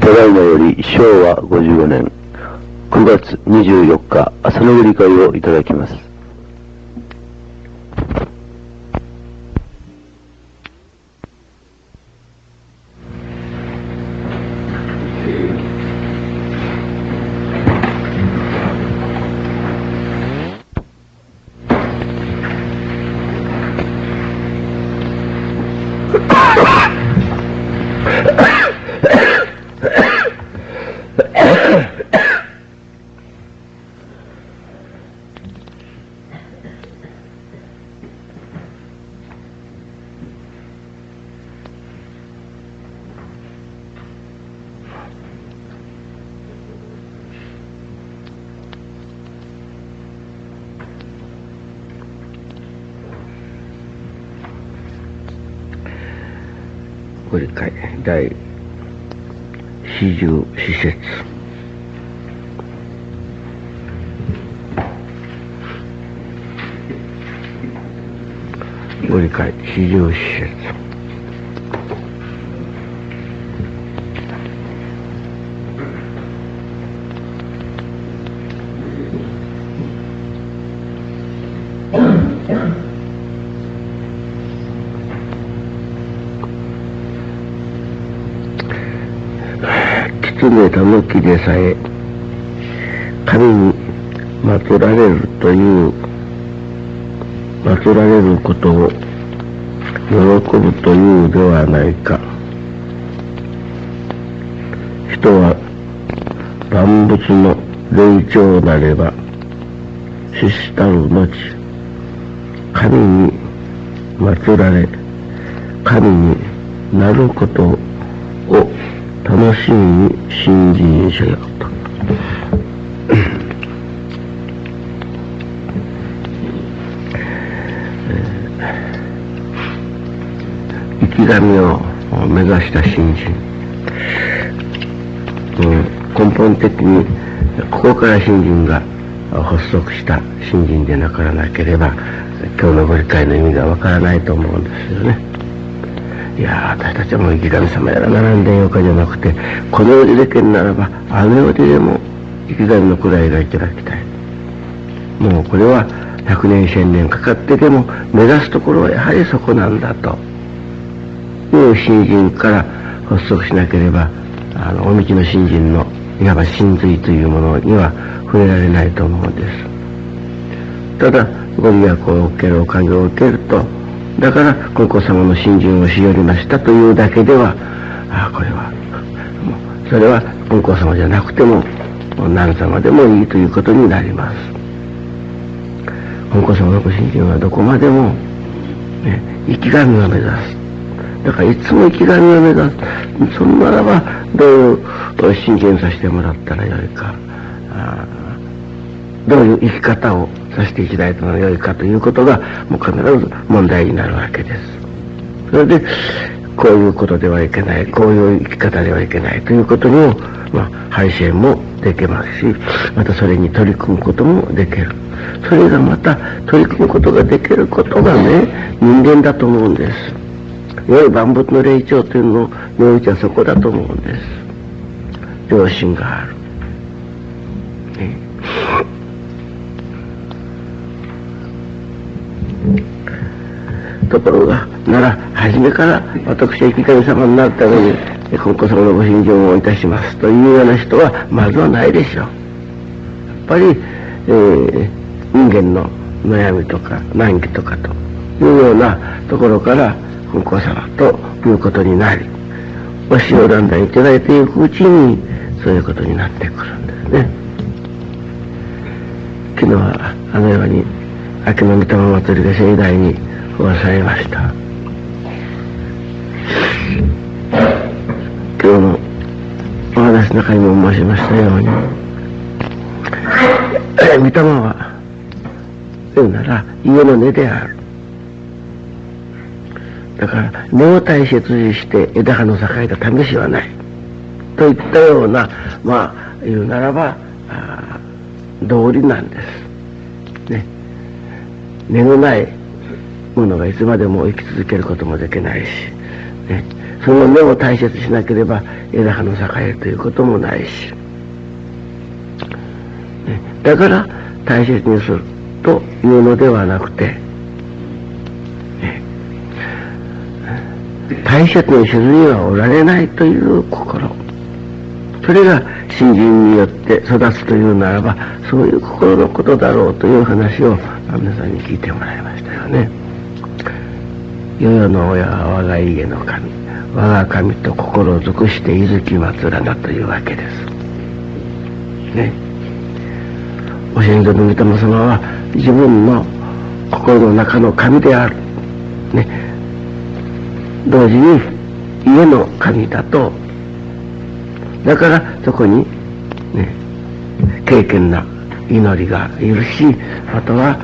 ただいまより昭和54年9月24日朝の振り会をいただきます。ご理解第44節。ご理解44節。狐たぬきでさえ神に祀られるという祀られることを喜ぶというではないか。人は万物の霊長なれば死したる後神に祀られ神になることを楽しみに信心しようと。生き神を目指した信心、根本的にここから信心が発足した信心でなからなければ今日のご理解の意味がわからないと思うんですよね。いや私たちはもう生き神様やら並んでよかじゃなくて、この世でできるならばあの世ででも生き神の位がいただきたい。もうこれは100年1000年かかってでも目指すところはやはりそこなんだという信心から発足しなければ、お道の信心のいわば真髄というものには触れられないと思うんです。ただご利益を受ける、おかげを受けると、だから金光様の信心をしよりましたというだけでは、これはもうそれは金光様じゃなくても何様でもいいということになります。金光様のご信心はどこまでも、生き神を目指す。だからいつも生き神を目指す。そんならばどういう信心させてもらったらよいか、どういう生き方をさせていただいたのがよいかということがもう必ず問題になるわけです。それでこういうことではいけない、こういう生き方ではいけないということにも、配信もできますし、またそれに取り組むこともできる。それがまた取り組むことができることがね、人間だと思うんです。いわゆる万物の霊長というのにおいてはそこだと思うんです。良心がある。ところがなら初めから私は生き神様になるために金光様のご信心をいたしますというような人はまずはないでしょう。やっぱり、人間の悩みとか難儀とかというようなところから金光様ということになり、教えをだんだんいただいていくうちにそういうことになってくるんですね。昨日はあのように秋の御霊祭りが盛大にござされました。今日のお話の中にも申しましたように、御霊は言うなら家の根である。だから根を大切にして枝葉の栄えた試しはないといったような、言うならば道理なんですね。根のないものがいつまでも生き続けることもできないし、 その根を大切にしなければ枝葉の栄えるということもないし、だから大切にするというのではなくて、大切にせずにはおられないという心、それが信心によって育つというならば、そういう心のことだろうという話を皆さんに聞いてもらいましたよね。世々の親は我が家の神、我が神と心を尽くしていずき祭らなというわけですね。ご先祖の御霊様は自分の心の中の神である、ね、同時に家の神だと。だからそこに、ね、敬虔な祈りがいるし、あとは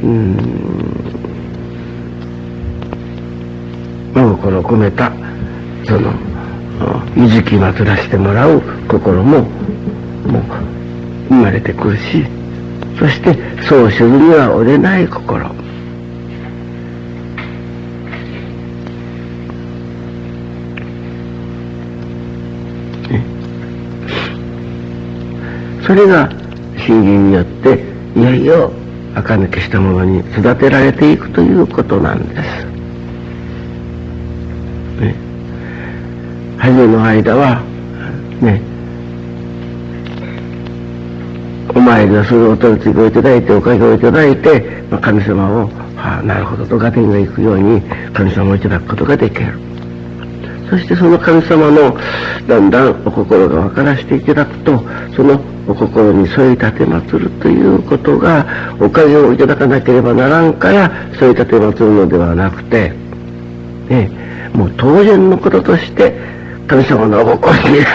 真心を込めたそのいずき祭らせてもらう心ももう生まれてくるし、そしてそうせずには折れない心、それが信心によっていよいよ垢抜けしたものに育てられていくということなんです。ね、初めの間はね、お参りをするお取り次ぎをいただいておかげをいただいて、神様をなるほどと合点がいくように神様をいただくことができる。そしてその神様のだんだんお心が分からせていただくと、そのお心に添い立て祀るということがおかげをいただかなければならんから添い立て祀るのではなくて、ね、もう当然のこととして神様のお心に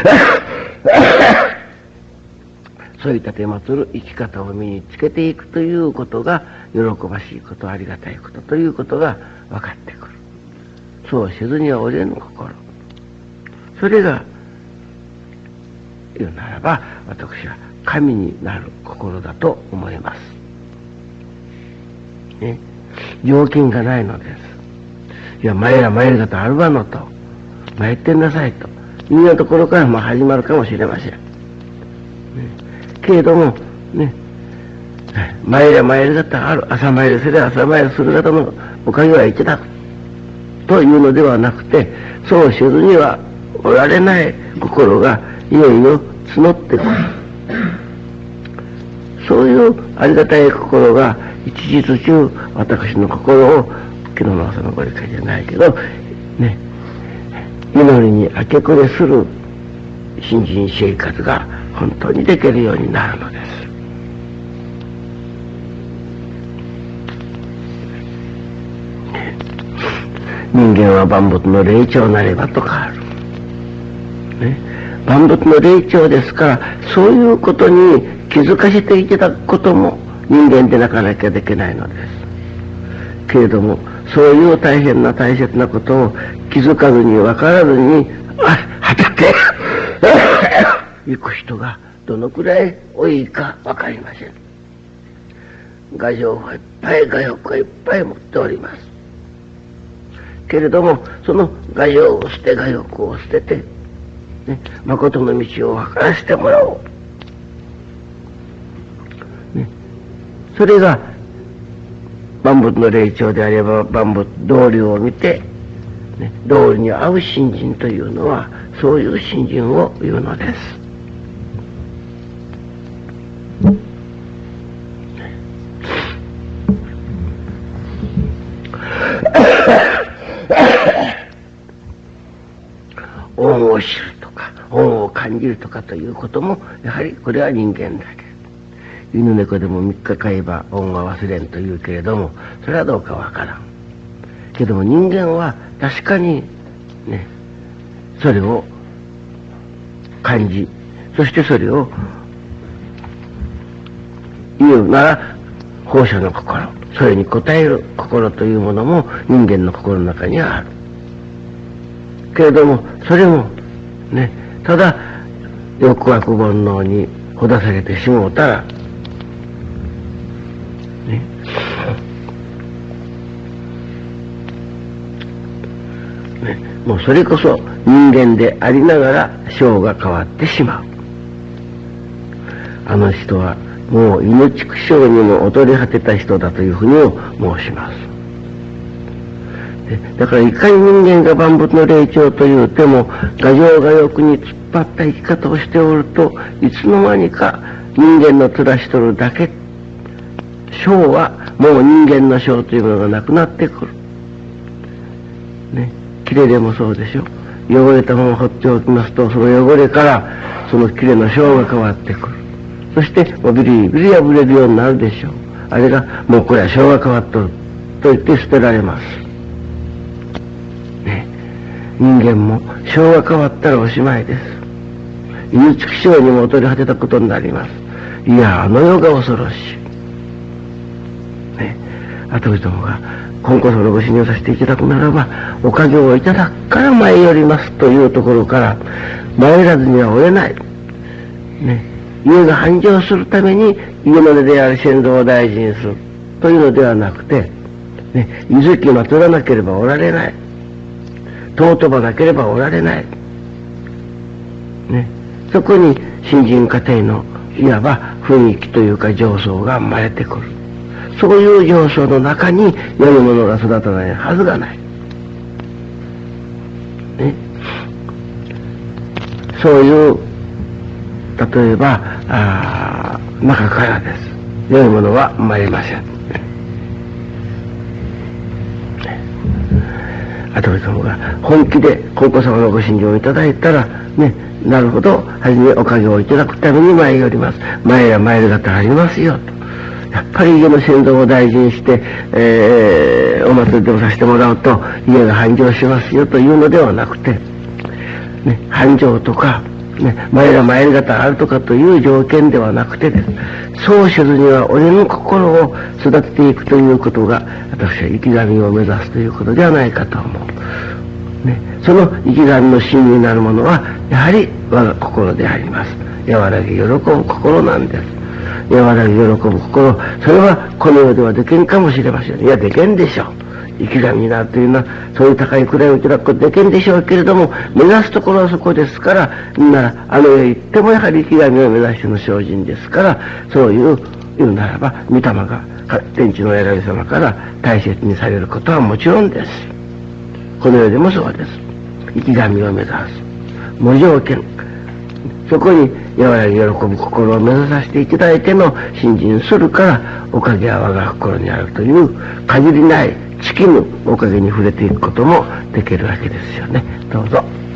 添い立て祀る生き方を身につけていくということが喜ばしいこと、ありがたいことということが分かってくる。そうせずには折れぬ心、それが言うならば私は神になる心だと思います、ね、条件がないのです。いや参ら参る方あるわのと参ってんなさいというようなところから始まるかもしれません、ね、けれどもね、参ら参る方ある、朝参りすれば朝参りする方のおかげはいただくというのではなくて、そうせずにはおられない心がいよいよ募ってくる。そういうありがたい心が一日中私の心を、昨日の朝のご理解じゃないけどね、祈りに明け暮れする信心生活が本当にできるようになるのです。人間は万物の霊長なればとかある、ね、万物の霊長ですから、そういうことに気づかせていただくことも人間でなかなきゃできないのです。けれどもそういう大変な大切なことを気づかずに分からずに畑行く人がどのくらい多いか分かりません。牙城はいっぱい、牙欲はいっぱい持っております。けれどもその牙城を捨て、牙欲を捨てて、ね、誠の道を分からせてもらおう、ね、それが万物の霊長であれば万物道理を見て、ね、道理に合う信心というのはそういう信心を言うのです。恩を知るとか恩を感じるとかということもやはりこれは人間だけ。犬猫でも3日飼えば恩は忘れんというけれども、それはどうかわからんけども、人間は確かにねそれを感じ、そしてそれを言うなら放射の心、それに応える心というものも人間の心の中にはあるけれども、それもねただ欲悪煩悩にほだされてしもうたらね、 もうそれこそ人間でありながら性が変わってしまう。あの人はもう命苦性にも劣り果てた人だというふうにも申します。だからいかに人間が万物の霊長というても牙城が欲に突っ張った生き方をしておると、いつの間にか人間の面しとるだけ、性はもう人間の性というものがなくなってくる。ね、きれでもそうでしょ。汚れたまま放っておきますと、その汚れからそのきれの性が変わってくる。そしてもうビリビリ破れるようになるでしょう。あれがもうこれは性が変わっとると言って捨てられます。ね、人間も性が変わったらおしまいです。命苦性にも劣り果てたことになります。いや、あの世が恐ろしい。ね、後々もが今こそのご信用させていただくならば、おかげをいただくから前よりますというところから、参らずにはおれない。ね、家が繁盛するために家の出である先祖を大事にするというのではなくて、ね、遺跡を取らなければおられない。尊ばなければおられない。ね、そこに新人家庭のいわば雰囲気というか情操が生まれてくる。そういう情操の中に良いものが育たないはずがない。ね、そういう例えば中からです。良いものは生まれません。後々様が本気で高校様のご信条をいただいたらね、なるほど、はじめおかげをいただくために参ります。前や参る方ありますよと。やっぱり家の先祖を大事にして、お祭りでもさせてもらうと家が繁盛しますよというのではなくて、ね、繁盛とか、ね、前ら参る方あるとかという条件ではなくてです。そうせずには俺の心を育てていくということが、私は生き神を目指すということではないかと思う。ね、その生き神の真になるものは、やはり我が心であります。和らぎ喜ぶ心なんです。和らぎ喜ぶ心、それはこの世ではできんかもしれません。いや、できんでしょう。生き神になるというのは、そういう高い位をいただくことできんでしょうけれども、目指すところはそこですから、なら、あの世へ行ってもやはり生き神を目指しての精進ですから、そう言うならば、御霊が天地の偉い様から大切にされることはもちろんです。この世でもそうです。生き神を目指す。無条件。そこに和らぎ喜ぶ心を目指させていただいての信心するから、おかげは我が心にあるという限りない尽きぬおかげに触れていくこともできるわけですよね。どうぞ。